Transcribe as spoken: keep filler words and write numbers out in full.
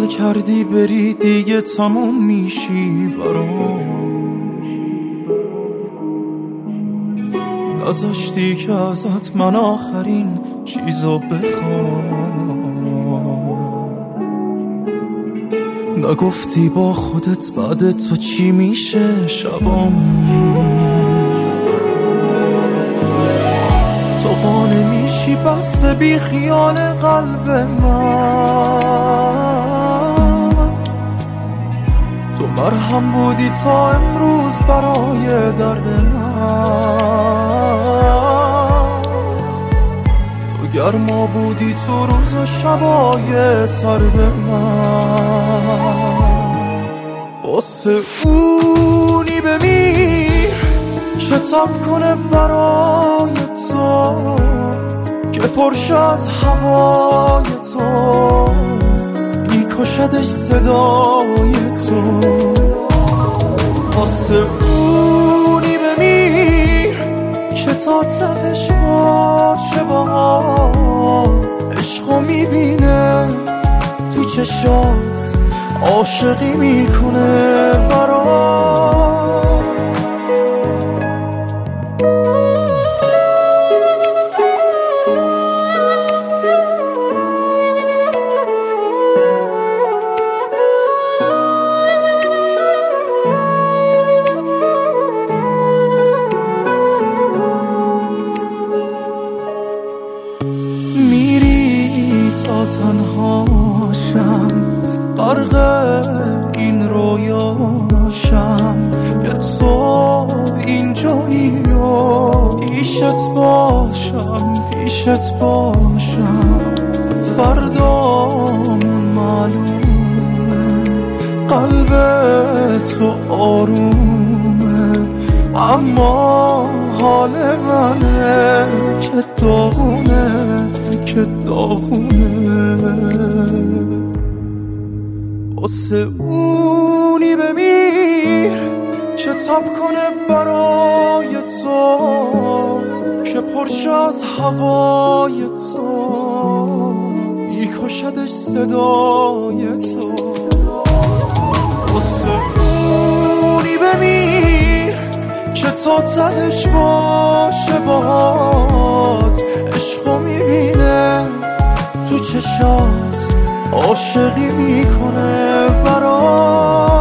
وعده کردی بری دیگه تموم میشی برام، نذاشتی که ازت من آخرین چیزو بخوام، نگفتی با خودت بعد تو چی میشه شبام. تو قانه میشی بسته بی خیال قلب من، تو مرهم بودی تا امروز برای درد من، تو گرما بودی تو روز و شبای سرد من. واسه اونی بمیر که تب کنه برای تو، که پرش از هوای تو، میکشدش صدای تو. واسه اونی بمیر که تا تهش باشه باهات، عشقو میبینه تو چشات، عاشقی میکنه برات. میری تا تنهاشم، غرق این رویاشم، که تو اینجایی و پیشت باشم، پیشت باشم. فردامون معلومه، قلب تو آرومه، اما حال منه که داغونه، که داغونه. واسه اونی بمیر که تب کنه برای تو، که پرش از هوای تو، میکشدش صدای تو. واسه اونی بمیر که تا تهش باشه باهات، عشقو میبینه تو چشات، عاشقی میکنه برات.